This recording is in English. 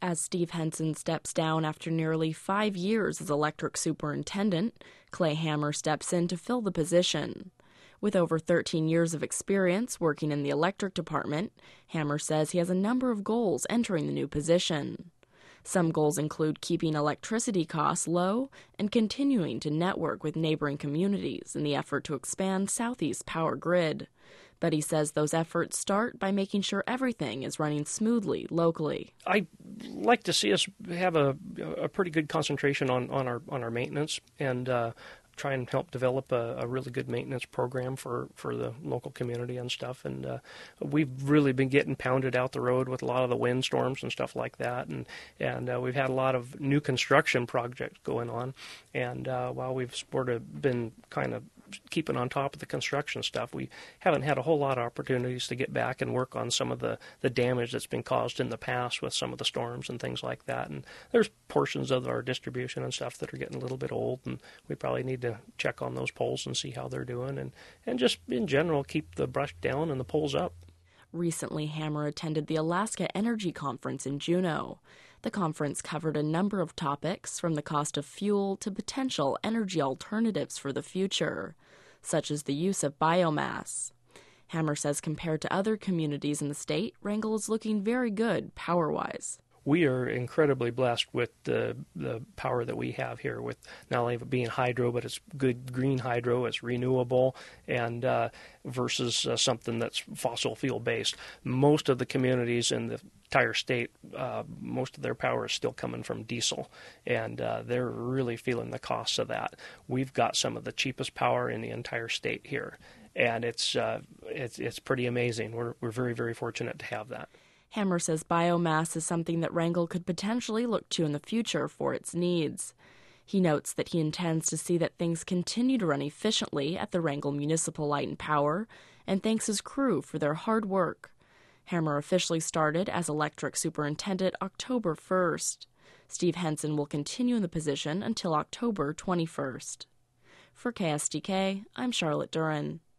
As Steve Henson steps down after nearly 5 years as electric superintendent, Clay Hammer steps in to fill the position. With over 13 years of experience working in the electric department, Hammer says he has a number of goals entering the new position. Some goals include keeping electricity costs low and continuing to network with neighboring communities in the effort to expand Southeast's power grid. But he says those efforts start by making sure everything is running smoothly locally. I'd like to see us have a pretty good concentration on our maintenance and try and help develop a really good maintenance program for the local community and stuff. And we've really been getting pounded out the road with a lot of the windstorms and stuff like that. And we've had a lot of new construction projects going on. And while we've sort of been kind of keeping on top of the construction stuff, we haven't had a whole lot of opportunities to get back and work on some of the damage that's been caused in the past with some of the storms and things like that. And there's portions of our distribution and stuff that are getting a little bit old, and we probably need to check on those poles and see how they're doing, and just in general keep the brush down and the poles up. Recently, Hammer attended the Alaska Energy Conference in Juneau. The conference covered a number of topics, from the cost of fuel to potential energy alternatives for the future, such as the use of biomass. Hammer says compared to other communities in the state, Wrangell is looking very good power-wise. We are incredibly blessed with the power that we have here, with not only it being hydro, but it's good green hydro, it's renewable, and versus something that's fossil fuel based. Most of the communities in the entire state, most of their power is still coming from diesel, and they're really feeling the costs of that. We've got some of the cheapest power in the entire state here, and it's pretty amazing. We're very, very fortunate to have that. Hammer says biomass is something that Wrangell could potentially look to in the future for its needs. He notes that he intends to see that things continue to run efficiently at the Wrangell Municipal Light and Power, and thanks his crew for their hard work. Hammer officially started as electric superintendent October 1st. Steve Henson will continue in the position until October 21st. For KSDK, I'm Charlotte Duran.